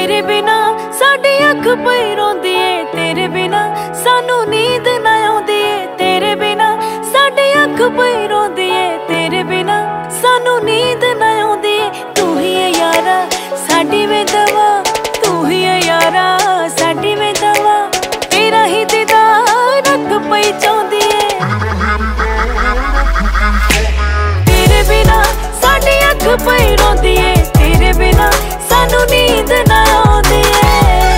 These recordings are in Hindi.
तेरे बिना साडी अख पई रोंदी ए, तेरे बिना सानू नींद ना आउंदी ए, तेरे बिना साडी अख पई रोंदी ए, तेरे बिना सानू नींद ना आउंदी ए। तू ही है यारा साडी वे दवा, तू ही है यारा साडी वे दवा, तेरा ही दीदार अख पई चाहुंदी ए। तेरे बिना साडी अख पई रोंदी ए, तेरे बिना सानू नींद ना आउंदी ए।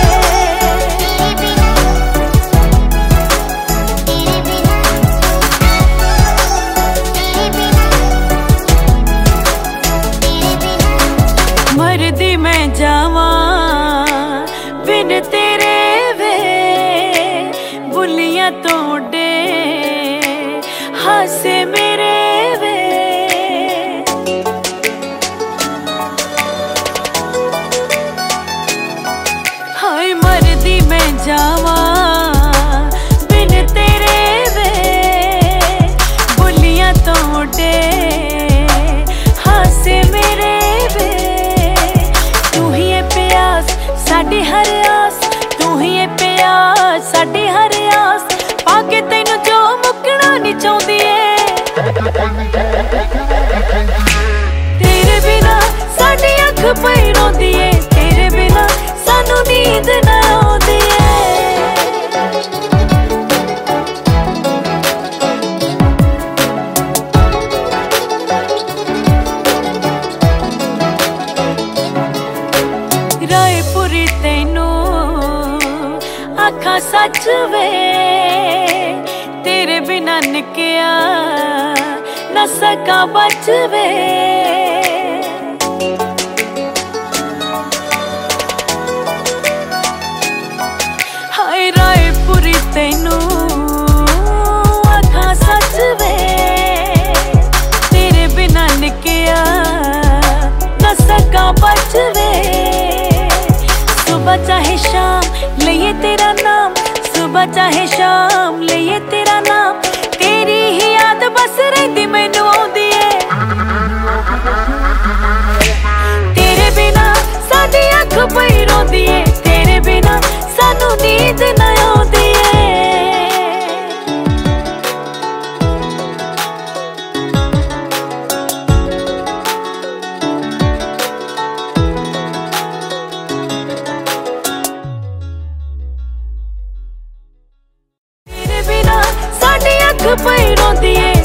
मरदी मैं जावां बिन तेरे वे, बुलियां तोड़े हासे मेरे वे। हाय मरदी मैं जावां बिन तेरे वे, बुलियां तोड़े हासे मेरे वे। तू ही है प्यास साडी हर आस, तू ही है प्यास साडी हर आस, पाके तैनू जो मुकना नहीं चाहुंदी ए। तेरे बिना साडी अख पई रोंदी ए, तेरे बिना सानू नींद ना आउंदी ए। रायपुरी तैनू आखा सच वे, तेरे बिना निकिया ना सका बच वे। हाय रायपुरी तैनू आखा सच वे, तेरे बिना निकिया ना सका बच वे। सुबह चाहे शाम लइए तेरा नाम, सुबह चाहे शाम लइए तेरा नाम, तेरी ही याद बस रहिंदी मैनू आउंदी ए। तेरे बिना साडी अख पई रोंदी ए, तेरे बिना सानू नींद ना आउंदी ए। तेरे बिना साडी अख पई रोंदी ए,